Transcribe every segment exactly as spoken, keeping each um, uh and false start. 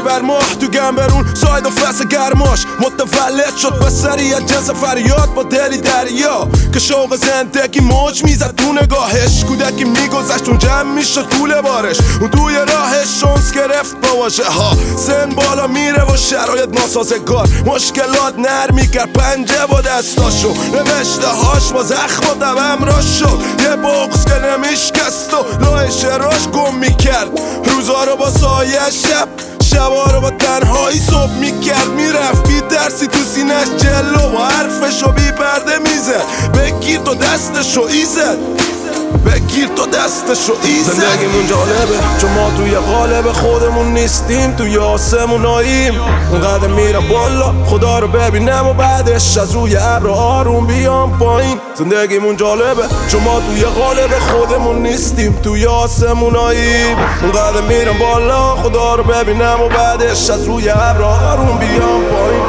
بر ماه تو گنبرون ساید و فلس گرماش متولد شد به سریعت جنس فریاد با دلی دریا که شوق زندگی موج میزد تو نگاهش. کودکی میگذشت اون جمع میشد کوله بارش، اون توی راهش شانس گرفت با واژه ها. سن بالا میره و شرایط ناسازگار، مشکلات نرمی کرد پنجه با دستاشو. نوشته هاش با زخم و دبم را شد، یه بغض که نمیشکست و لای شراش گم میکرد. روزا رو با سایه شب، شبا رو با تنهایی صبح میکرد. میرفت بی درسی تو سینش جلو و حرفشو بی پرده میزد. بگیر تو دستشو ایزد، بگیر تو دستشو ایزد. زندگیمون جالبه چون ما توی قالب خودمون نیستیم، توی آسموناییم. اونقدر میرم بالا خدا رو ببینم و بعدش از روی ابر آروم بیام پایین. زندگیمون جالبه چون ما توی قالب خودمون نیستیم، توی آسموناییم. اونقدر میرم بالا خدا رو ببینم و بعدش از روی ابر آروم بیام پایین.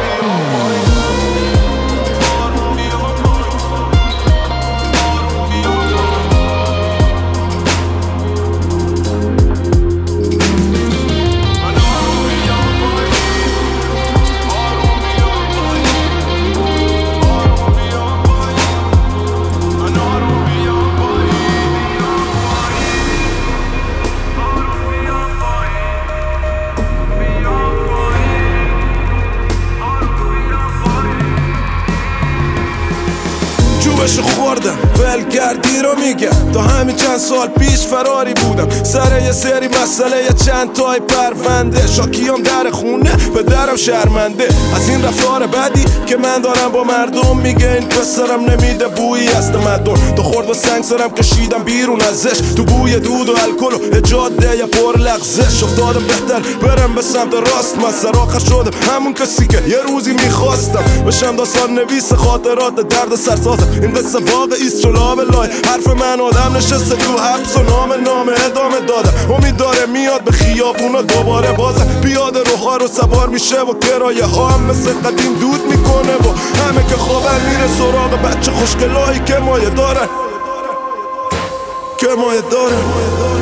چوبشو خوردم ول کردی رو میگم، تا همین چند سال پیش فراری بودم سر یه سری مسئله یه چند تای پرونده. شاکیام در خونه به درم شرمنده از این رفتار بدی که من دارم با مردم. میگه این پسرم نمیده بویی از تمدن، تو خورد و سنگ سرم کشیدم بیرون ازش، تو بوی دود و الکل و جاده یه پر لغزش. افتادم بهتر برم به سمت راست، من سراخ شدم همون کسی که یه روزی میخواستم بشم. داستان نویس خاطرات درد سرسازم، این قصه واقعیست چون لابلای حرف من آدم نشسته تو حبس و نام نام ادامه دادم. امید داره میاد به خیابونا دوباره بازم، پیاده روها رو سوار میشه و کرایه ها هم مثل قدیم دود میکنه و همه که خوابن میره سراغ بچه خوشگلاهی که مایه دارن، که مایه دارن.